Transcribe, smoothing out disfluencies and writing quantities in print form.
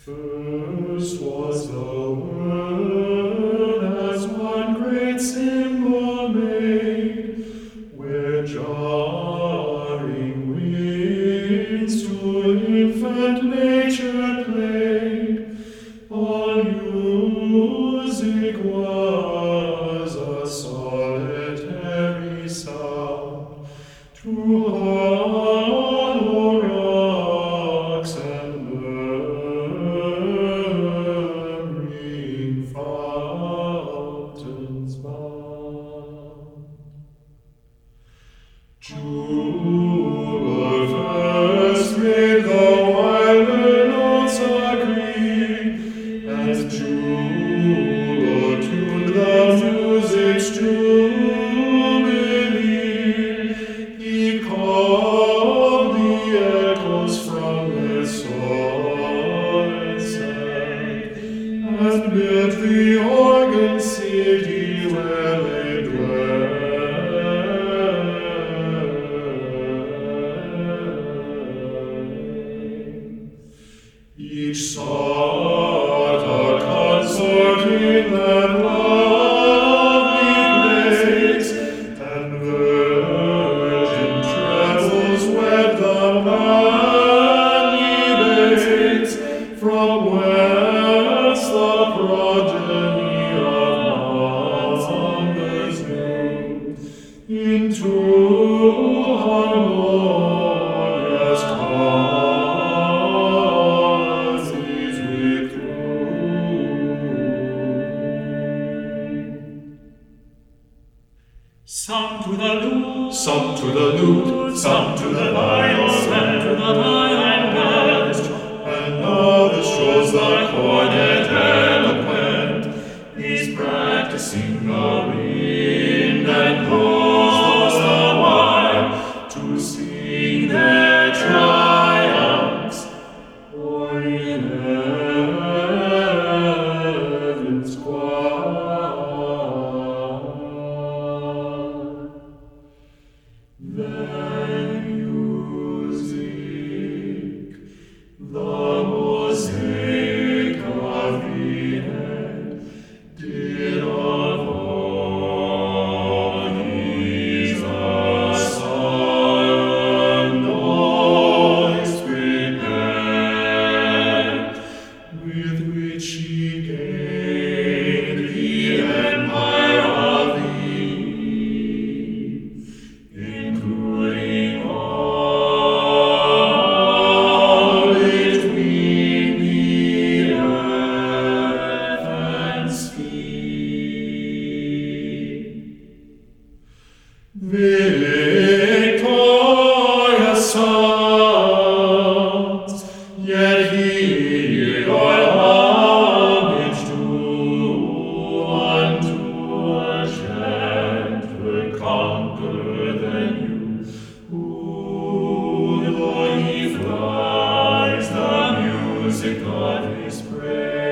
First was the Word as one great symbol made, where jarring winds to infant nature played. All music was a solitary sound to hollow rocks and murmuring fountains bound. Jewel first made the wilder notes agree, and Jewel tuned the music's jubilee. He called the echoes from their soul and sang, and built the organ city where they dwell. Each sought a consort in that lovely place, and virgin trebles wed the manly babes, from whence the progeny of numbers new into harmonious causes withdrew. Some to the lute, Some to the lute, some to the viol, some to the and others and others chose the cornet eloquent, these practicing the wind and blows the while to sing their triumphs, or in heaven's choir. Then music, the mosaic of the head, did of harmonies a solemn noise prepare, with which he gained the empire of Eve, including all between the earth and sea. Victorious sons, yet here your homage due unto a gentler conqueror than you, who, though he flies the music of his praise,